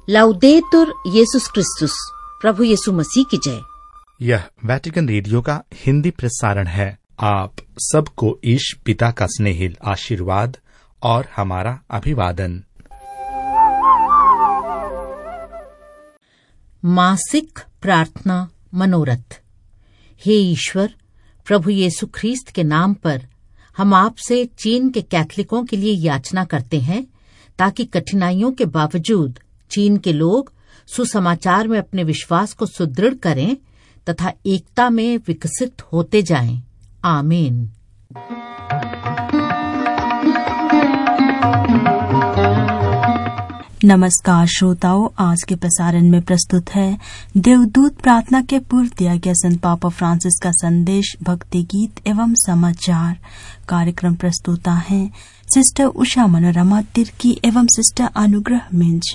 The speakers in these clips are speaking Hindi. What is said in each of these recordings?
लाउदेतुर येसुस क्रिस्तुस, प्रभु यीशु मसीह की जय। यह वेटिकन रेडियो का हिंदी प्रसारण है। आप सबको ईश पिता का स्नेहिल आशीर्वाद और हमारा अभिवादन। मासिक प्रार्थना मनोरथ। हे ईश्वर, प्रभु यीशु ख्रीस्त के नाम पर हम आपसे चीन के कैथलिकों के लिए याचना करते हैं, ताकि कठिनाइयों के बावजूद चीन के लोग सुसमाचार में अपने विश्वास को सुदृढ़ करें तथा एकता में विकसित होते जाएं। आमीन। नमस्कार श्रोताओं, आज के प्रसारण में प्रस्तुत है देवदूत प्रार्थना के पूर्व दिया गया संत पापा फ्रांसिस का संदेश, भक्ति गीत एवं समाचार। कार्यक्रम प्रस्तुता हैं सिस्टर उषा मनोरमा तिर्की एवं सिस्टर अनुग्रह मिंज।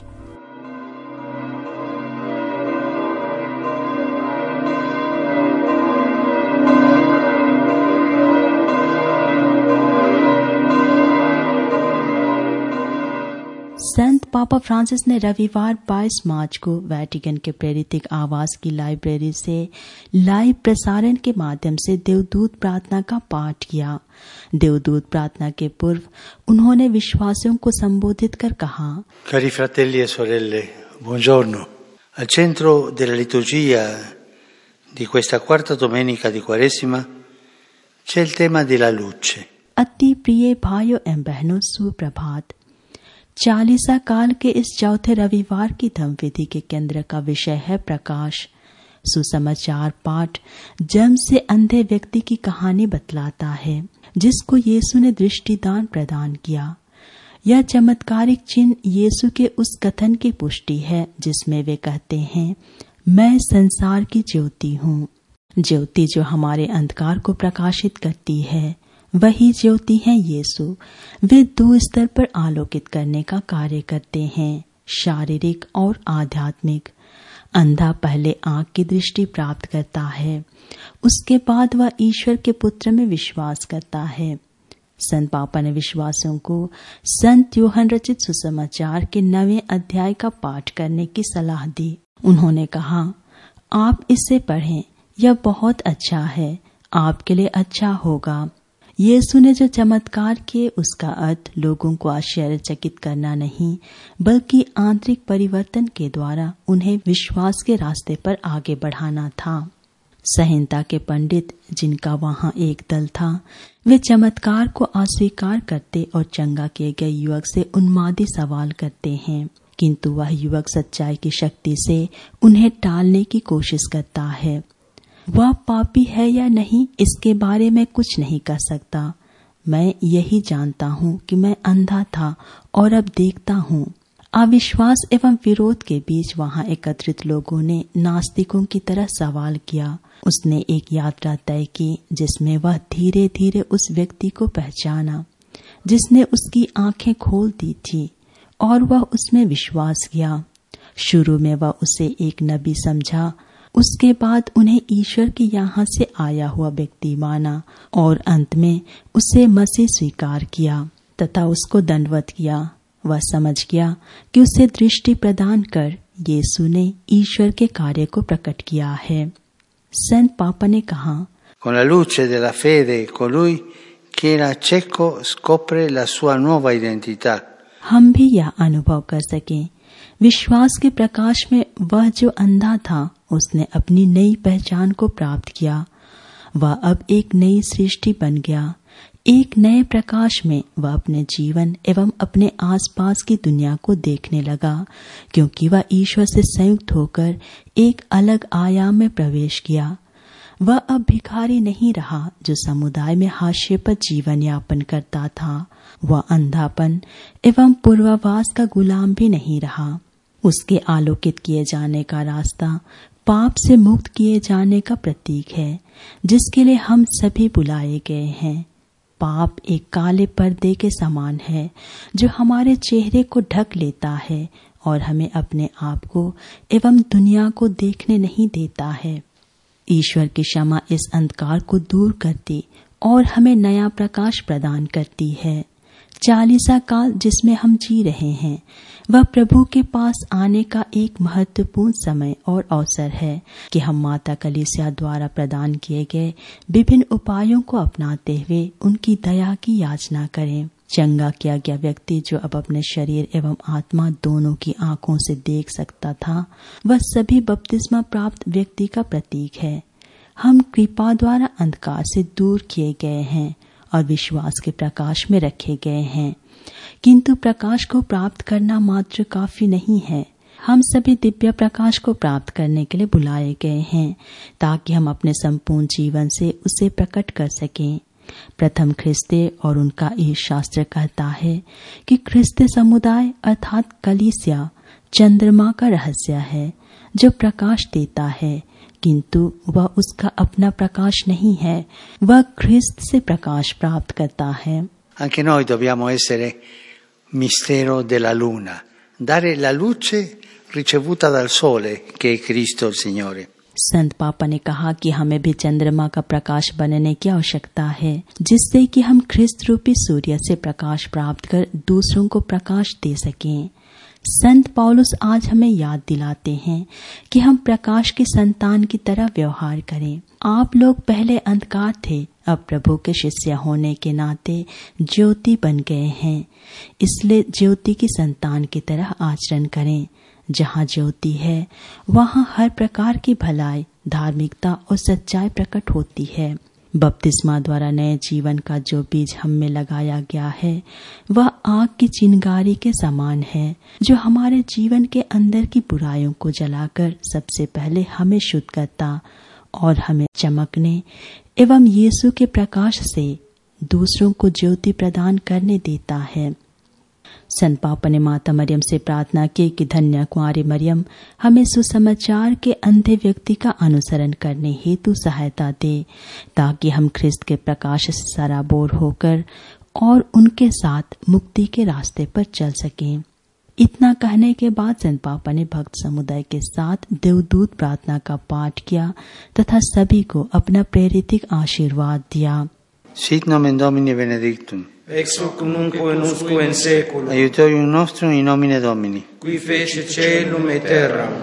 संत पापा फ्रांसिस ने रविवार 22 मार्च को वेटिकन के प्रेरित आवास की लाइब्रेरी से लाइव प्रसारण के माध्यम से देवदूत प्रार्थना का पाठ किया। देवदूत प्रार्थना के पूर्व उन्होंने विश्वासियों को संबोधित कर कहा, Cari fratelli e sorelle, buongiorno. Al centro della liturgia di questa quarta domenica di Quaresima c'è il tema della luce. अति प्रिय भाइयों एवं बहनों, सुप्रभात। चालीसा काल के इस चौथे रविवार की धम्म विधि के केंद्र का विषय है प्रकाश। सुसमाचार पाठ जन्म से अंधे व्यक्ति की कहानी बतलाता है, जिसको यीशु ने दृष्टिदान प्रदान किया। यह चमत्कारिक चिन्ह यीशु के उस कथन की पुष्टि है जिसमें वे कहते हैं, मैं संसार की ज्योति हूँ। ज्योति जो हमारे अंधकार को प्रकाशित करती है, वही ज्योति है यीशु। वे दो स्तर पर आलोकित करने का कार्य करते हैं, शारीरिक और आध्यात्मिक। अंधा पहले आंख की दृष्टि प्राप्त करता है, उसके बाद वह ईश्वर के पुत्र में विश्वास करता है। संत पापा ने विश्वासियों को संत यूहन्ना रचित सुसमाचार के 9वें अध्याय का पाठ करने की सलाह दी। उन्होंने कहा, आप इसे पढ़ें, यह बहुत अच्छा है, आपके लिए अच्छा होगा। यीशु ने जो चमत्कार किए उसका अर्थ लोगों को आश्चर्यचकित करना नहीं, बल्कि आंतरिक परिवर्तन के द्वारा उन्हें विश्वास के रास्ते पर आगे बढ़ाना था। संहिता के पंडित, जिनका वहां एक दल था, वे चमत्कार को अस्वीकार करते और चंगा किए गए युवक से उन्मादी सवाल करते हैं, किंतु वह युवक सच्चाई की शक्ति से उन्हें टालने की कोशिश करता है। वह पापी है या नहीं, इसके बारे में कुछ नहीं कर सकता। मैं यही जानता हूँ कि मैं अंधा था और अब देखता हूँ। अविश्वास एवं विरोध के बीच वहाँ एकत्रित लोगों ने नास्तिकों की तरह सवाल किया। उसने एक यात्रा तय की जिसमें वह धीरे धीरे उस व्यक्ति को पहचाना जिसने उसकी आंखें खोल दी थी, और वह उसमें विश्वास किया। शुरू में वह उसे एक नबी समझा, उसके बाद उन्हें ईश्वर के यहाँ से आया हुआ व्यक्ति माना और अंत में उसे मसीह स्वीकार किया तथा उसको दंडवत किया। वह समझ गया कि उसे दृष्टि प्रदान कर यीशु ने ईश्वर के कार्य को प्रकट किया है। संत पापा ने कहा, Con la luce della fede colui che era cieco scopre la sua nuova identità. हम भी यह अनुभव कर सकें, विश्वास के प्रकाश में वह जो अंधा था उसने अपनी नई पहचान को प्राप्त किया। वह अब एक नई सृष्टि बन गया। एक नए प्रकाश में वह अपने जीवन एवं अपने आसपास की दुनिया को देखने लगा, क्योंकि वह ईश्वर से संयुक्त होकर एक अलग आयाम में प्रवेश किया। वह अब भिखारी नहीं रहा जो समुदाय में हाशिए पर जीवन यापन करता था। वह अंधापन एवं पूर्वाभास का गुलाम भी नहीं रहा। उसके आलोकित किए जाने का रास्ता पाप से मुक्त किए जाने का प्रतीक है, जिसके लिए हम सभी बुलाए गए हैं। पाप एक काले पर्दे के समान है जो हमारे चेहरे को ढक लेता है और हमें अपने आप को एवं दुनिया को देखने नहीं देता है। ईश्वर की क्षमा इस अंधकार को दूर करती और हमें नया प्रकाश प्रदान करती है। चालीसा काल जिसमें हम जी रहे हैं वह प्रभु के पास आने का एक महत्वपूर्ण समय और अवसर है कि हम माता कलीसिया द्वारा प्रदान किए गए विभिन्न उपायों को अपनाते हुए उनकी दया की याचना करें। चंगा किया गया व्यक्ति जो अब अपने शरीर एवं आत्मा दोनों की आंखों से देख सकता था, वह सभी बपतिस्मा प्राप्त व्यक्ति का प्रतीक है। हम कृपा द्वारा अंधकार से दूर किए गए हैं और विश्वास के प्रकाश में रखे गए हैं, किंतु प्रकाश को प्राप्त करना मात्र काफी नहीं है। हम सभी दिव्य प्रकाश को प्राप्त करने के लिए बुलाए गए हैं ताकि हम अपने संपूर्ण जीवन से उसे प्रकट कर सकें। प्रथम ख्रिस्ते और उनका ये शास्त्र कहता है कि ख्रिस्ते समुदाय अर्थात कलीसिया चंद्रमा का रहस्य है जो प्रकाश देता है, किंतु वह उसका अपना प्रकाश नहीं है, वह ख्रिस्त से प्रकाश प्राप्त करता है। Anche noi dobbiamo essere mistero della luna, dare la luce ricevuta dal sole che è Cristo il Signore। संत पापा ने कहा कि हमें भी चंद्रमा का प्रकाश बनने की आवश्यकता है, जिससे कि हम ख्रिस्त रूपी सूर्य से प्रकाश प्राप्त कर दूसरों को प्रकाश दे सकें। संत पौलुस आज हमें याद दिलाते हैं कि हम प्रकाश की संतान की तरह व्यवहार करें। आप लोग पहले अंधकार थे, अब प्रभु के शिष्य होने के नाते ज्योति बन गए हैं, इसलिए ज्योति की संतान की तरह आचरण करें। जहाँ ज्योति है वहाँ हर प्रकार की भलाई, धार्मिकता और सच्चाई प्रकट होती है। बपतिस्मा द्वारा नए जीवन का जो बीज हम में लगाया गया है वह आग की चिंगारी के समान है, जो हमारे जीवन के अंदर की बुराइयों को जलाकर सबसे पहले हमें शुद्ध करता और हमें चमकने एवं यीशु के प्रकाश से दूसरों को ज्योति प्रदान करने देता है। संत पापा ने माता मरियम से प्रार्थना की कि धन्य कुंवारी मरियम हमें सुसमाचार के अंधे व्यक्ति का अनुसरण करने हेतु सहायता दे, ताकि हम ख्रिस्त के प्रकाश से सराबोर होकर और उनके साथ मुक्ति के रास्ते पर चल सकें। इतना कहने के बाद संत पापा ने भक्त समुदाय के साथ देवदूत प्रार्थना का पाठ किया तथा सभी को अपना प्रेरितिक आशीर्वाद दिया। Sit nomen Domini benedictum. Ex hoc nunc et usque in saeculum. Aiutorium nostrum in nomine Domini. Qui fece caelum et terram.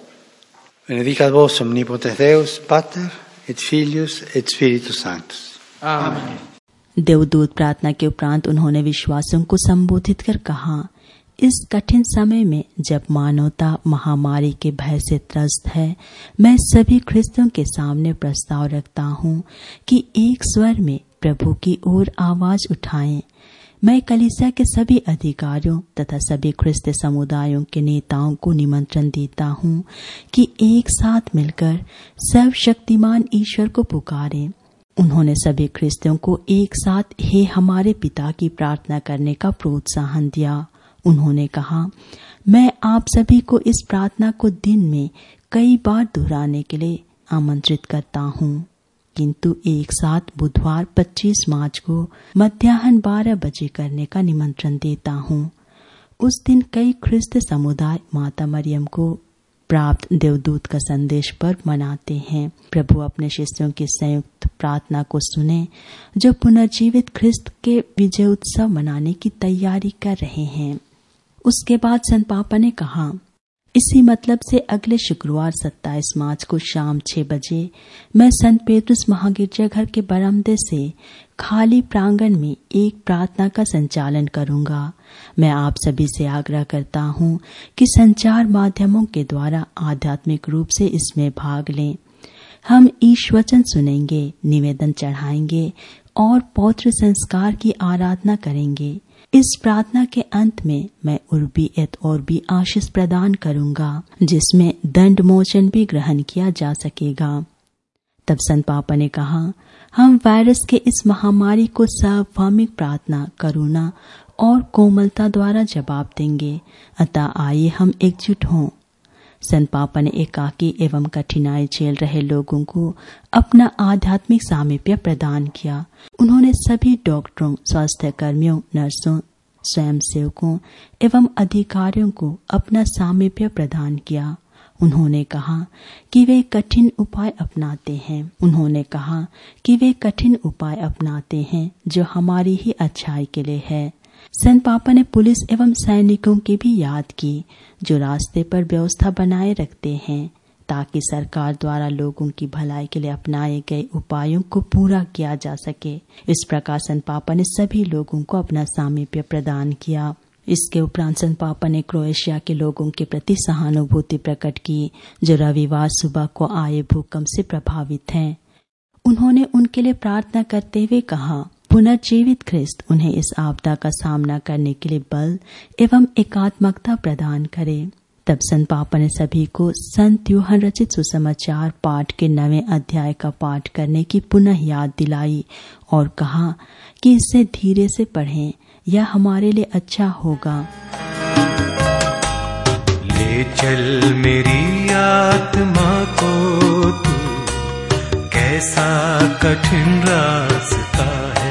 Benedicat vos omnipotens Deus, Pater et Filius et Spiritus Sanctus. Amen। देवदूत प्रार्थना के उपरांत उन्होंने विश्वासियों को संबोधित कर कहा, इस कठिन समय में जब मानवता महामारी के भय से त्रस्त है, मैं सभी ख्रिस्तों के सामने प्रस्ताव रखता हूँ कि एक स्वर में प्रभु की ओर आवाज उठाएं। मैं कलीसिया के सभी अधिकारियों तथा सभी ख्रिस्त समुदायों के नेताओं को निमंत्रण देता हूँ कि एक साथ मिलकर सर्वशक्तिमान ईश्वर को पुकारें। उन्होंने सभी ख्रिस्तियों को एक साथ हे हमारे पिता की प्रार्थना करने का प्रोत्साहन दिया। उन्होंने कहा, मैं आप सभी को इस प्रार्थना को दिन में कई बार दोहराने के लिए आमंत्रित करता हूँ, किंतु एक साथ बुधवार 25 मार्च को मध्याह्न 12 बजे करने का निमंत्रण देता हूँ। उस दिन कई ख्रिस्त समुदाय माता मरियम को प्राप्त देवदूत का संदेश पर्व मनाते हैं। प्रभु अपने शिष्यों की संयुक्त प्रार्थना को सुने जो पुनर्जीवित ख्रिस्त के विजय उत्सव मनाने की तैयारी कर रहे हैं। उसके बाद संत पापा ने कहा, इसी मतलब से अगले शुक्रवार 27 मार्च को शाम 6 बजे मैं संत पेट्रुस महागिरजाघर के बरामदे से खाली प्रांगण में एक प्रार्थना का संचालन करूंगा। मैं आप सभी से आग्रह करता हूं कि संचार माध्यमों के द्वारा आध्यात्मिक रूप से इसमें भाग लें। हम ईश वचन सुनेंगे, निवेदन चढ़ाएंगे और पौत्र संस्कार की आराधना करेंगे। इस प्रार्थना के अंत में मैं उर्बी एत ओर्बी आशीष प्रदान करूंगा, जिसमें दंड मोचन भी ग्रहण किया जा सकेगा। तब संत पापा ने कहा, हम वायरस के इस महामारी को सार्वभौमिक प्रार्थना, करुणा और कोमलता द्वारा जवाब देंगे। अतः आइए हम एकजुट हों। संत पापा ने एकाकी एवं कठिनाई झेल रहे लोगों को अपना आध्यात्मिक सामीप्य प्रदान किया। उन्होंने सभी डॉक्टरों, स्वास्थ्य कर्मियों, नर्सों, स्वयंसेवकों एवं अधिकारियों को अपना सामीप्य प्रदान किया। उन्होंने कहा कि वे कठिन उपाय अपनाते हैं जो हमारी ही अच्छाई के लिए है। संत पापा ने पुलिस एवं सैनिकों की भी याद की जो रास्ते पर व्यवस्था बनाए रखते हैं ताकि सरकार द्वारा लोगों की भलाई के लिए अपनाए गए उपायों को पूरा किया जा सके। इस प्रकार संत पापा ने सभी लोगों को अपना सामीप्य प्रदान किया। इसके उपरांत संत पापा ने क्रोएशिया के लोगों के प्रति सहानुभूति प्रकट की जो रविवार सुबह को आए भूकंप से प्रभावित हैं। उन्होंने उनके लिए प्रार्थना करते हुए कहा, पुनर्जीवित ख्रिस्त उन्हें इस आपदा का सामना करने के लिए बल एवं एकात्मकता प्रदान करे। तब संत पापा ने सभी को संत यूहन्ना रचित सुसमाचार पाठ के 9वें अध्याय का पाठ करने की पुनः याद दिलाई और कहा कि इसे धीरे से पढ़ें, यह हमारे लिए अच्छा होगा। ले चल मेरी आत्मा को तू, कैसा कठिन रास्ता है।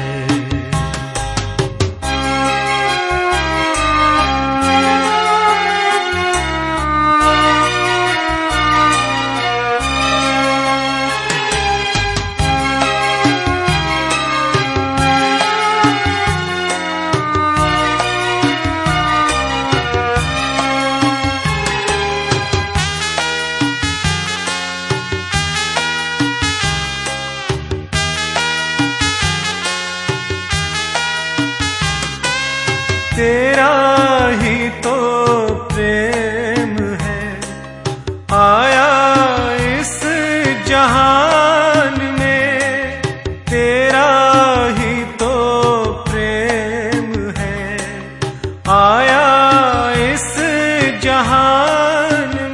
तेरा ही तो प्रेम है आया इस जहान में, तेरा ही तो प्रेम है आया इस जहान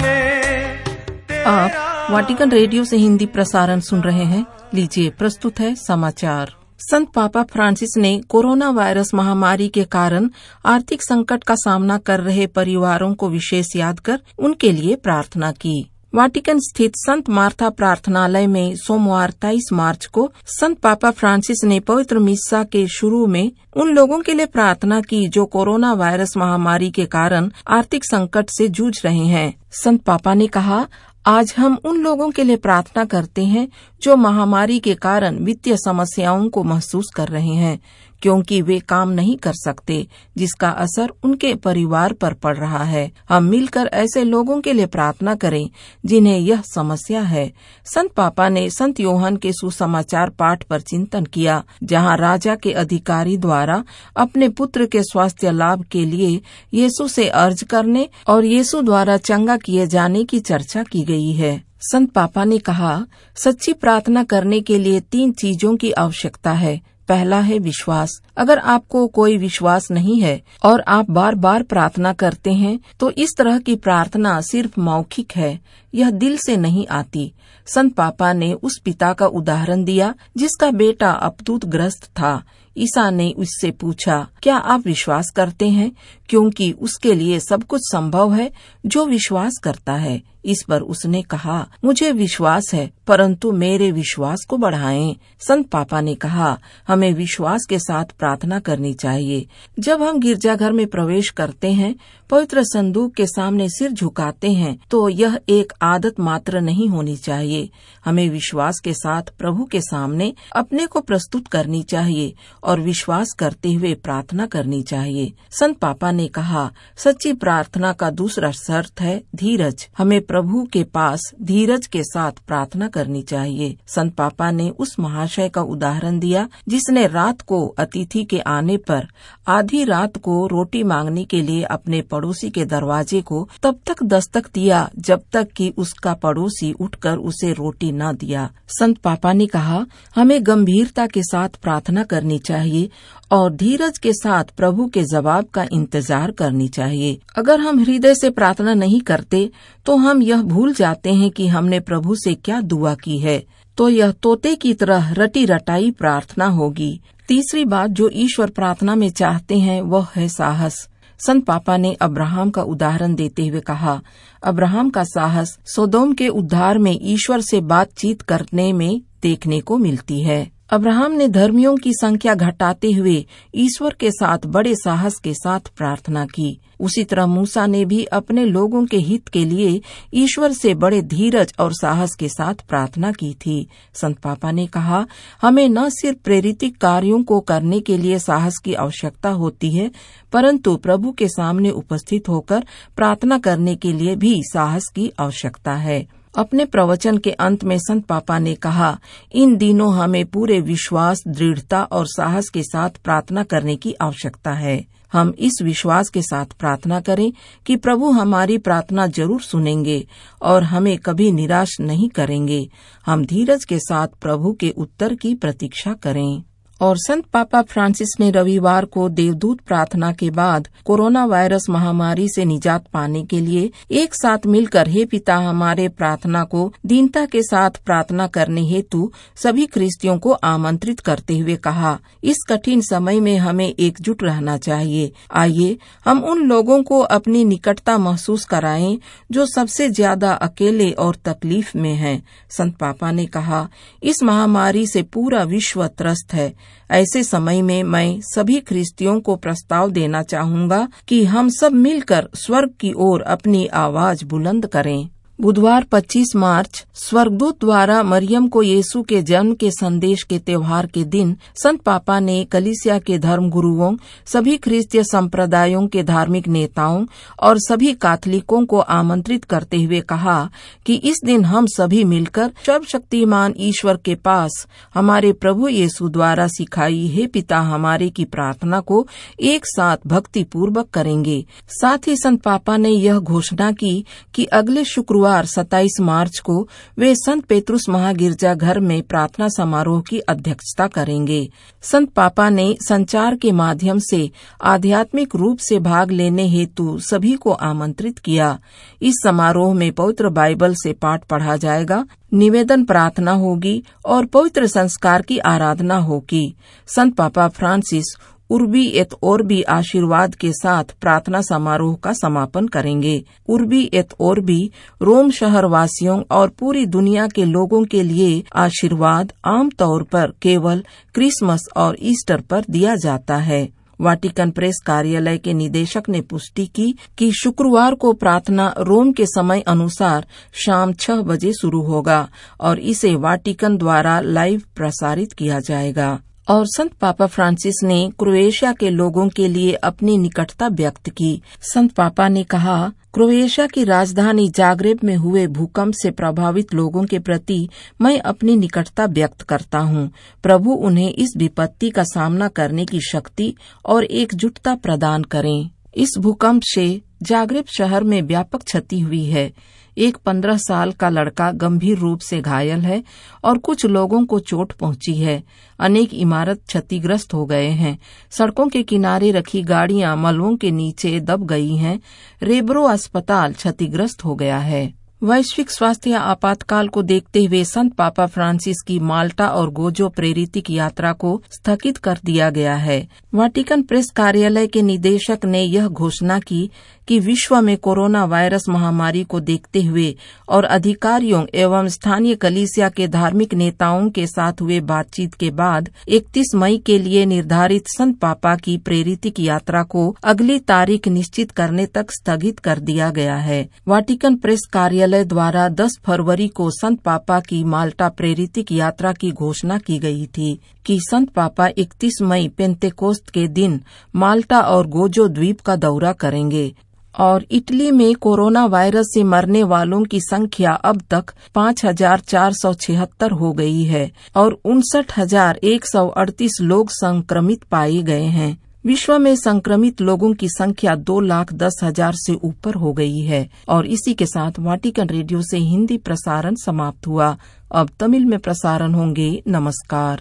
में। आप वाटिकन रेडियो से हिंदी प्रसारण सुन रहे हैं। लीजिए प्रस्तुत है समाचार। संत पापा फ्रांसिस ने कोरोना वायरस महामारी के कारण आर्थिक संकट का सामना कर रहे परिवारों को विशेष याद कर उनके लिए प्रार्थना की। वाटिकन स्थित संत मार्था प्रार्थनालय में सोमवार 23 मार्च को संत पापा फ्रांसिस ने पवित्र मिस्सा के शुरू में उन लोगों के लिए प्रार्थना की जो कोरोना वायरस महामारी के कारण आर्थिक संकट से जूझ रहे हैं। संत पापा ने कहा, आज हम उन लोगों के लिए प्रार्थना करते हैं जो महामारी के कारण वित्तीय समस्याओं को महसूस कर रहे हैं क्योंकि वे काम नहीं कर सकते जिसका असर उनके परिवार पर पड़ रहा है। हम मिलकर ऐसे लोगों के लिए प्रार्थना करें जिन्हें यह समस्या है। संत पापा ने संत यूहन्ना के सुसमाचार पाठ पर चिंतन किया जहां राजा के अधिकारी द्वारा अपने पुत्र के स्वास्थ्य लाभ के लिए यीशु से अर्ज करने और यीशु द्वारा चंगा किए जाने की चर्चा की गई है। संत पापा ने कहा, सच्ची प्रार्थना करने के लिए 3 चीजों की आवश्यकता है। पहला है विश्वास। अगर आपको कोई विश्वास नहीं है और आप बार बार प्रार्थना करते हैं तो इस तरह की प्रार्थना सिर्फ मौखिक है, यह दिल से नहीं आती। संत पापा ने उस पिता का उदाहरण दिया जिसका बेटा अपतूत ग्रस्त था। ईसा ने उससे पूछा, क्या आप विश्वास करते हैं? क्योंकि उसके लिए सब कुछ संभव है जो विश्वास करता है। इस पर उसने कहा, मुझे विश्वास है परंतु मेरे विश्वास को बढ़ाएं। संत पापा ने कहा, हमें विश्वास के साथ प्रार्थना करनी चाहिए। जब हम गिरजाघर में प्रवेश करते हैं, पवित्र संदूक के सामने सिर झुकाते हैं तो यह एक आदत मात्र नहीं होनी चाहिए। हमें विश्वास के साथ प्रभु के सामने अपने को प्रस्तुत करनी चाहिए और विश्वास करते हुए प्रार्थना करनी चाहिए। संत पापा ने कहा, सच्ची प्रार्थना का दूसरा शर्त है धीरज। हमें प्रभु के पास धीरज के साथ प्रार्थना करनी चाहिए। संत पापा ने उस महाशय का उदाहरण दिया जिसने रात को अतिथि के आने पर आधी रात को रोटी मांगने के लिए अपने पड़ोसी के दरवाजे को तब तक दस्तक दिया जब तक कि उसका पड़ोसी उठकर उसे रोटी न दिया। संत पापा ने कहा, हमें गंभीरता के साथ प्रार्थना करनी चाहिए और धीरज के साथ प्रभु के जवाब का इंतजार करनी चाहिए। अगर हम हृदय से प्रार्थना नहीं करते तो हम यह भूल जाते हैं कि हमने प्रभु से क्या दुआ की है, तो यह तोते की तरह रटी रटाई प्रार्थना होगी। तीसरी बात जो ईश्वर प्रार्थना में चाहते हैं वह है साहस। संत पापा ने अब्राहम का उदाहरण देते हुए कहा, अब्राहम का साहस सोदोम के उद्धार में ईश्वर से बातचीत करने में देखने को मिलती है। अब्राहम ने धर्मियों की संख्या घटाते हुए ईश्वर के साथ बड़े साहस के साथ प्रार्थना की। उसी तरह मूसा ने भी अपने लोगों के हित के लिए ईश्वर से बड़े धीरज और साहस के साथ प्रार्थना की थी। संत पापा ने कहा, हमें न सिर्फ प्रेरित कार्यों को करने के लिए साहस की आवश्यकता होती है, परंतु प्रभु के सामने उपस्थित होकर प्रार्थना करने के लिए भी साहस की आवश्यकता है। अपने प्रवचन के अंत में संत पापा ने कहा, इन दिनों हमें पूरे विश्वास, दृढ़ता और साहस के साथ प्रार्थना करने की आवश्यकता है। हम इस विश्वास के साथ प्रार्थना करें कि प्रभु हमारी प्रार्थना जरूर सुनेंगे और हमें कभी निराश नहीं करेंगे। हम धीरज के साथ प्रभु के उत्तर की प्रतीक्षा करें। और संत पापा फ्रांसिस ने रविवार को देवदूत प्रार्थना के बाद कोरोना वायरस महामारी से निजात पाने के लिए एक साथ मिलकर हे पिता हमारे प्रार्थना को दीनता के साथ प्रार्थना करने हेतु सभी ख्रिस्तियों को आमंत्रित करते हुए कहा, इस कठिन समय में हमें एकजुट रहना चाहिए। आइए हम उन लोगों को अपनी निकटता महसूस कराएं जो सबसे ज्यादा अकेले और तकलीफ में हैं। संत पापा ने कहा, इस महामारी से पूरा विश्व त्रस्त है। ऐसे समय में मैं सभी ख्रिस्तियों को प्रस्ताव देना चाहूंगा कि हम सब मिलकर स्वर्ग की ओर अपनी आवाज बुलंद करें। बुधवार 25 मार्च स्वर्गदूत द्वारा मरियम को यीशु के जन्म के संदेश के त्योहार के दिन संत पापा ने कलीसिया के धर्म गुरुओं, सभी ख्रिस्तीय संप्रदायों के धार्मिक नेताओं और सभी कैथोलिकों को आमंत्रित करते हुए कहा कि इस दिन हम सभी मिलकर सर्वशक्तिमान ईश्वर के पास हमारे प्रभु यीशु द्वारा सिखाई हे पिता हमारे की प्रार्थना को एक साथ भक्ति पूर्वक करेंगे। साथ ही संत पापा ने यह घोषणा की कि अगले शुक्रवार 27 मार्च को वे संत पेत्रुस महागिरजा घर में प्रार्थना समारोह की अध्यक्षता करेंगे। संत पापा ने संचार के माध्यम से आध्यात्मिक रूप से भाग लेने हेतु सभी को आमंत्रित किया। इस समारोह में पवित्र बाइबल से पाठ पढ़ा जाएगा, निवेदन प्रार्थना होगी और पवित्र संस्कार की आराधना होगी। संत पापा फ्रांसिस उर्बी एत ओर्बी आशीर्वाद के साथ प्रार्थना समारोह का समापन करेंगे। उर्बी एत ओर्बी रोम शहर वासियों और पूरी दुनिया के लोगों के लिए आशीर्वाद आमतौर पर केवल क्रिसमस और ईस्टर पर दिया जाता है। वाटिकन प्रेस कार्यालय के निदेशक ने पुष्टि की कि शुक्रवार को प्रार्थना रोम के समय अनुसार शाम 6 बजे शुरू होगा और इसे वाटिकन द्वारा लाइव प्रसारित किया जाएगा। और संत पापा फ्रांसिस ने क्रोएशिया के लोगों के लिए अपनी निकटता व्यक्त की। संत पापा ने कहा, क्रोएशिया की राजधानी जाग्रेब में हुए भूकंप से प्रभावित लोगों के प्रति मैं अपनी निकटता व्यक्त करता हूँ। प्रभु उन्हें इस विपत्ति का सामना करने की शक्ति और एकजुटता प्रदान करें। इस भूकंप से जाग्रेब शहर में व्यापक क्षति हुई है। एक 15 साल का लड़का गंभीर रूप से घायल है और कुछ लोगों को चोट पहुंची है। अनेक इमारत क्षतिग्रस्त हो गए हैं। सड़कों के किनारे रखी गाड़ियां मलबों के नीचे दब गई हैं। रेब्रो अस्पताल क्षतिग्रस्त हो गया है। वैश्विक स्वास्थ्य आपातकाल को देखते हुए संत पापा फ्रांसिस की माल्टा और गोजो प्रेरितिक यात्रा को स्थगित कर दिया गया है। वाटिकन प्रेस कार्यालय के निदेशक ने यह घोषणा की कि विश्व में कोरोना वायरस महामारी को देखते हुए और अधिकारियों एवं स्थानीय कलीसिया के धार्मिक नेताओं के साथ हुए बातचीत के बाद 31 मई के लिए निर्धारित संत पापा की प्रेरितिक यात्रा को अगली तारीख निश्चित करने तक स्थगित कर दिया गया है। वाटिकन प्रेस कार्यालय द्वारा 10 फरवरी को संत पापा की माल्टा प्रेरितिक यात्रा की घोषणा की गई थी कि संत पापा 31 मई पेंतेकोस्त के दिन माल्टा और गोजो द्वीप का दौरा करेंगे। और इटली में कोरोना वायरस से मरने वालों की संख्या अब तक 5,476 हो गई है और 59,138 लोग संक्रमित पाए गए हैं। विश्व में संक्रमित लोगों की संख्या 2,10,000 से ऊपर हो गई है। और इसी के साथ वाटिकन रेडियो से हिंदी प्रसारण समाप्त हुआ। अब तमिल में प्रसारण होंगे। नमस्कार।